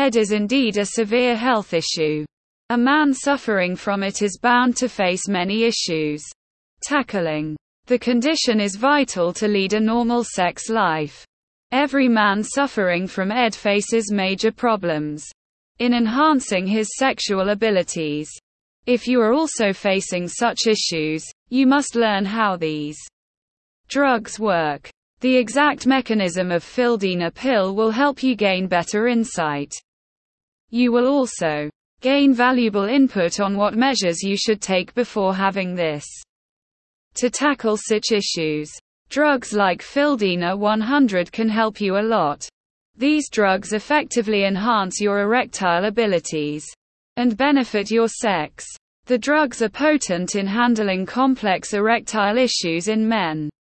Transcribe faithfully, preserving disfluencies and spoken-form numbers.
E D is indeed a severe health issue. A man suffering from it is bound to face many issues. Tackling the condition is vital to lead a normal sex life. Every man suffering from E D faces major problems in enhancing his sexual abilities. If you are also facing such issues, you must learn how these drugs work. The exact mechanism of Fildena pill will help you gain better insight. You will also gain valuable input on what measures you should take before having this. To tackle such issues, drugs like Fildena one hundred can help you a lot. These drugs effectively enhance your erectile abilities and benefit your sex. The drugs are potent in handling complex erectile issues in men.